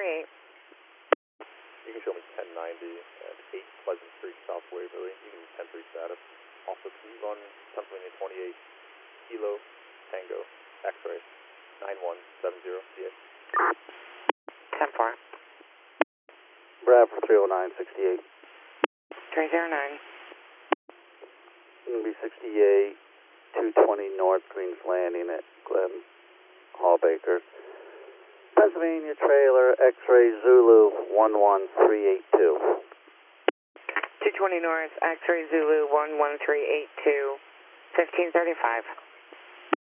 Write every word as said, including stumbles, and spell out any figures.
three eight. You can show me ten ninety at eight Pleasant Street, South Waverly. You can ten three status. Also, can you run Pennsylvania twenty-eight Kilo Tango X-ray nine one seven zero C A? ten four. Brad for three oh nine sixty-eight. three oh nine. It's going to be sixty-eight, two twenty North Greens Landing at Glen Hallbaker. Pennsylvania trailer X-ray Zulu one one three eight two. two twenty North, X-ray Zulu one one three eight two, fifteen thirty-five.